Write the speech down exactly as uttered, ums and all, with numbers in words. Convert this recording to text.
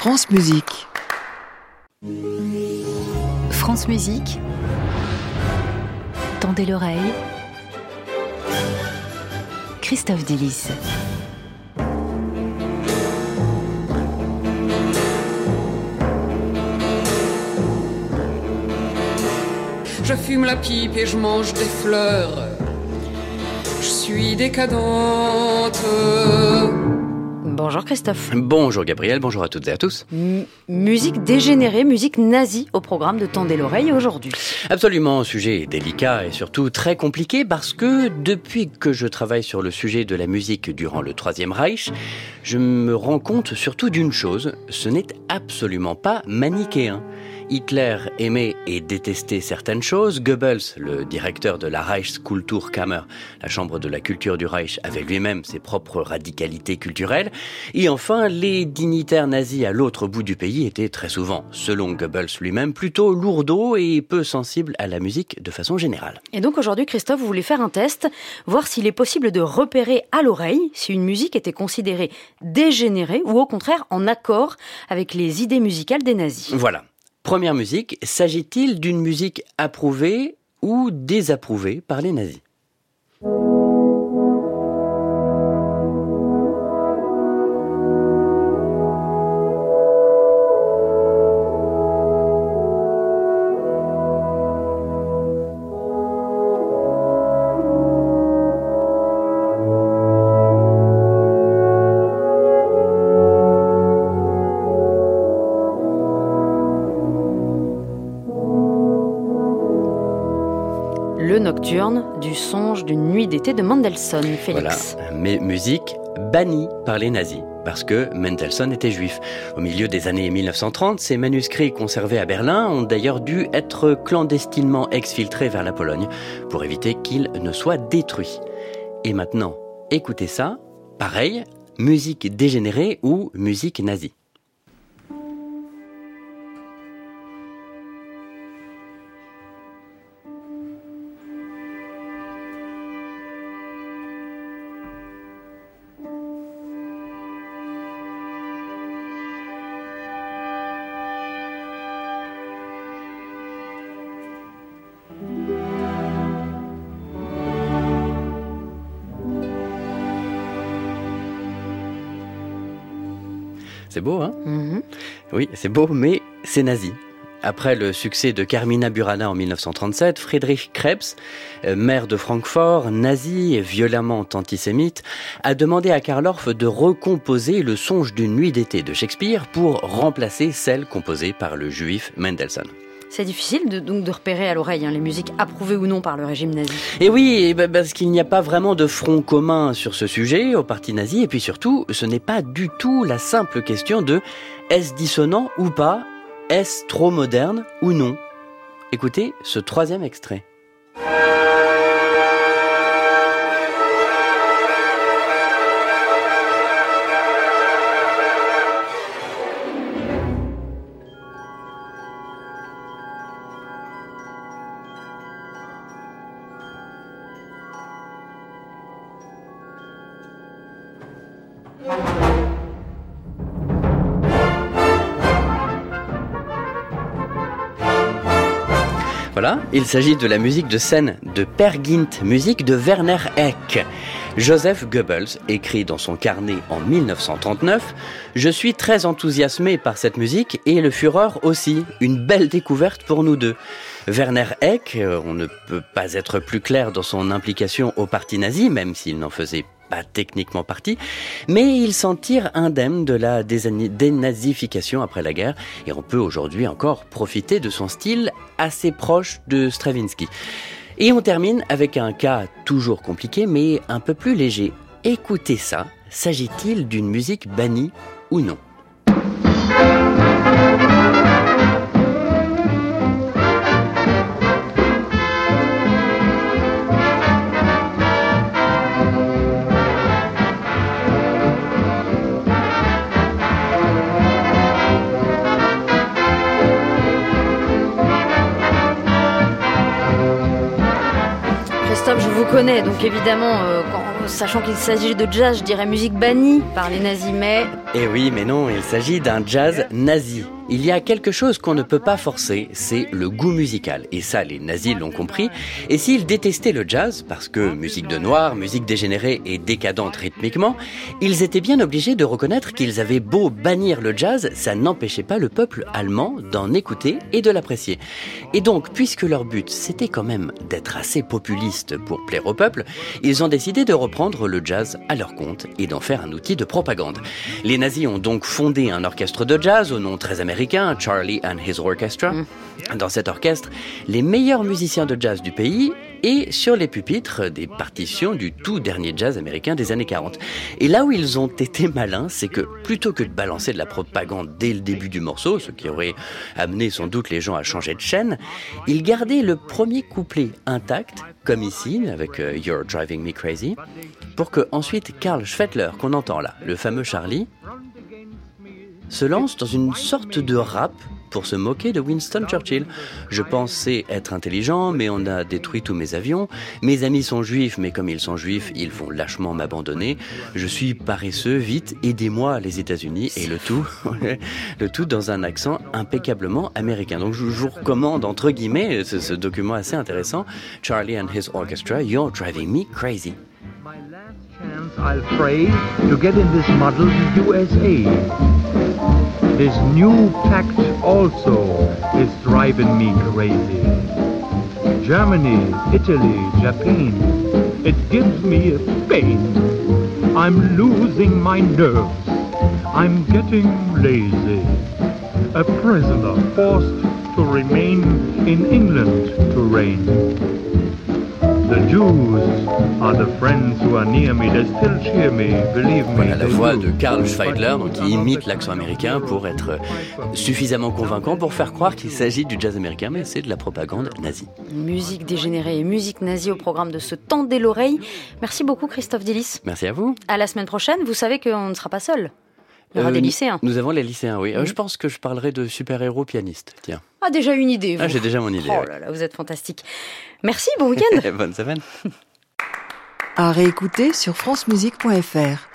France Musique. France Musique. Tendez l'oreille. Christophe Delis. Je fume la pipe et je mange des fleurs. Je suis décadente. Bonjour Christophe. Bonjour Gabriel, bonjour à toutes et à tous. M- musique dégénérée, musique nazie au programme de Tendez l'oreille aujourd'hui. Absolument, un sujet délicat et surtout très compliqué parce que depuis que je travaille sur le sujet de la musique durant le Troisième Reich, je me rends compte surtout d'une chose, ce n'est absolument pas manichéen. Hitler aimait et détestait certaines choses. Goebbels, le directeur de la Reichskulturkammer, la chambre de la culture du Reich, avait lui-même ses propres radicalités culturelles. Et enfin, les dignitaires nazis à l'autre bout du pays étaient très souvent, selon Goebbels lui-même, plutôt lourdeaux et peu sensibles à la musique de façon générale. Et donc aujourd'hui, Christophe, vous voulez faire un test, voir s'il est possible de repérer à l'oreille si une musique était considérée dégénérée ou au contraire en accord avec les idées musicales des nazis. Voilà. Première musique, s'agit-il d'une musique approuvée ou désapprouvée par les nazis ? Le Nocturne du songe d'une nuit d'été de Mendelssohn, Félix. Voilà, mais musique bannie par les nazis, parce que Mendelssohn était juif. Au milieu des années mille neuf cent trente, ces manuscrits conservés à Berlin ont d'ailleurs dû être clandestinement exfiltrés vers la Pologne, pour éviter qu'ils ne soient détruits. Et maintenant, écoutez ça, pareil, musique dégénérée ou musique nazie. C'est beau, hein ? Mm-hmm. Oui, c'est beau, mais c'est nazi. Après le succès de Carmina Burana en mille neuf cent trente-sept, Friedrich Krebs, maire de Francfort, nazi et violemment antisémite, a demandé à Karl Orff de recomposer le songe d'une nuit d'été de Shakespeare pour remplacer celle composée par le juif Mendelssohn. C'est difficile de, donc de repérer à l'oreille hein, les musiques approuvées ou non par le régime nazi. Et oui, et bah parce qu'il n'y a pas vraiment de front commun sur ce sujet au parti nazi, et puis surtout, ce n'est pas du tout la simple question de est-ce dissonant ou pas, est-ce trop moderne ou non. Écoutez ce troisième extrait. Voilà, il s'agit de la musique de scène de Peer Gynt, musique de Werner Heck. Joseph Goebbels écrit dans son carnet en mille neuf cent trente-neuf « Je suis très enthousiasmé par cette musique et le Führer aussi, une belle découverte pour nous deux ». Werner Heck, on ne peut pas être plus clair dans son implication au parti nazi, même s'il n'en faisait pas techniquement partie, mais il s'en tire indemne de la dénazification après la guerre, et on peut aujourd'hui encore profiter de son style assez proche de Stravinsky. Et on termine avec un cas toujours compliqué, mais un peu plus léger. Écoutez ça, s'agit-il d'une musique bannie ou non ? Christophe, je vous connais, donc évidemment, euh, quand sachant qu'il s'agit de jazz, je dirais musique bannie par les nazis, mais... Eh oui, mais non, il s'agit d'un jazz nazi. Il y a quelque chose qu'on ne peut pas forcer, c'est le goût musical. Et ça, les nazis l'ont compris. Et s'ils détestaient le jazz, parce que musique de noir, musique dégénérée et décadente rythmiquement, ils étaient bien obligés de reconnaître qu'ils avaient beau bannir le jazz, ça n'empêchait pas le peuple allemand d'en écouter et de l'apprécier. Et donc, puisque leur but, c'était quand même d'être assez populiste pour plaire au peuple, ils ont décidé de reprendre le jazz à leur compte et d'en faire un outil de propagande. Les nazis ont donc fondé un orchestre de jazz au nom très américain, Charlie and His Orchestra. Mm. Dans cet orchestre, les meilleurs musiciens de jazz du pays et sur les pupitres des partitions du tout dernier jazz américain des années quarante. Et là où ils ont été malins, c'est que plutôt que de balancer de la propagande dès le début du morceau, ce qui aurait amené sans doute les gens à changer de chaîne, ils gardaient le premier couplet intact, comme ici, avec uh, You're Driving Me Crazy, pour que ensuite Karl Schwettler, qu'on entend là, le fameux Charlie, se lance dans une sorte de rap pour se moquer de Winston Churchill. Je pensais être intelligent, mais on a détruit tous mes avions. Mes amis sont juifs, mais comme ils sont juifs, ils vont lâchement m'abandonner. Je suis paresseux, vite, aidez-moi les États-Unis. Et le tout, le tout dans un accent impeccablement américain. Donc je vous recommande, entre guillemets, ce, ce document assez intéressant, Charlie and His Orchestra, You're Driving Me Crazy. My last chance I'll pray to get in this muddled U S A. This new pact also is driving me crazy. Germany, Italy, Japan, it gives me a pain. I'm losing my nerves. I'm getting lazy. A prisoner forced to remain in England to reign. The Jews are the friends who are near me. They still cheer me, believe me. Voilà la voix de Karl Schweidler, donc qui imite l'accent américain pour être suffisamment convaincant pour faire croire qu'il s'agit du jazz américain, mais c'est de la propagande nazie. Musique dégénérée et musique nazie au programme de ce Tendez l'oreille. Merci beaucoup Christophe Delis. Merci à vous. À la semaine prochaine. Vous savez qu'on ne sera pas seul. Il y aura euh, des lycéens. Nous avons les lycéens, oui. Mmh. Euh, je pense que je parlerai de super-héros pianistes. Tiens. Ah, déjà une idée, vous. Ah, j'ai déjà mon idée. Oh oui. là là, vous êtes fantastique. Merci, bon week-end. Bonne semaine. À réécouter sur francemusique point f r.